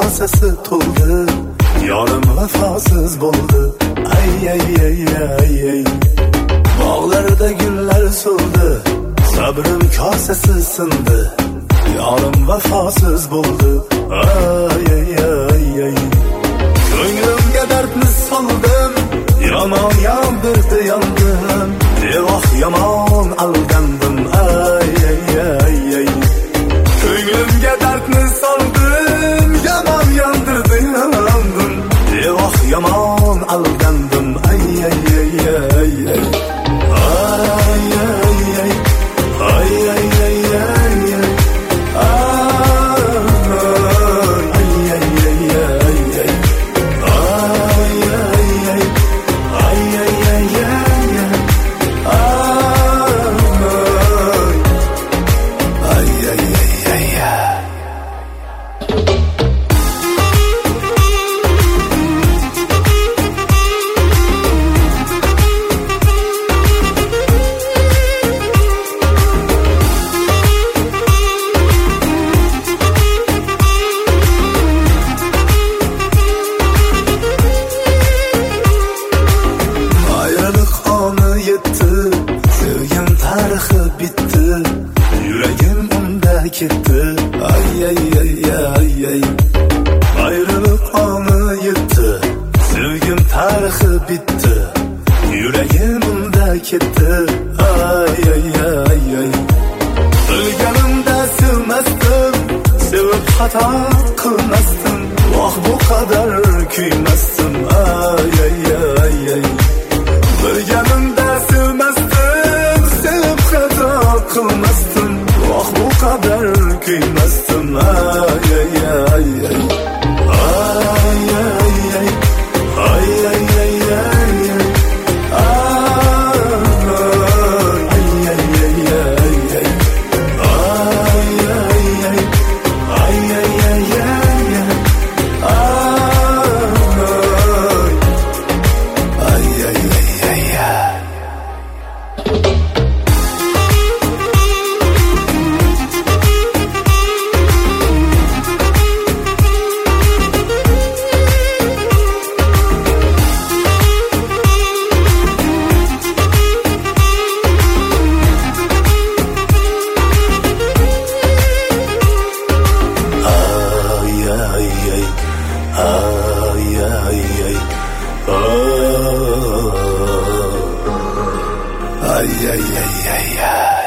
kosasi to'ldi, yorim vafosiz bo'ldi. Ay ay ay ay ay. Bog'larda gullar so'ldi, sabrim kosasi sindi, yorim vafosiz bo'ldi. Ay ay ay ay. Ko'nglimga dardni soldim, yomon yondirdi yondim, devoh yomon aldandim. Ay ay ay ay. Ko'nglimga dardni soldim, yomon yondirdi yondim, devoh yomon aldandim. Ay ay ay ay ay. Ay ay ay. Ay ay ay ay ay. Sevgim tarixi bitti, yuragim unda ketdi. Ay ay ay ay ay. Ayrılık anı yetti, sevgim tarixi bitti, yuragim unda ketdi. Ay ay ay ay. Bilganimda sevmasdim, sevib xato qilmasdim, voh bu qadar kuymasdim. Ay ay ay ay. Bilganimda sevmasdim, sevib xato qilmasdim, voh bu qadar kuymasdim. Ay ay ay ay. Ay ay ay. Ay ay ay ay ay. Ay ay ay ay ay.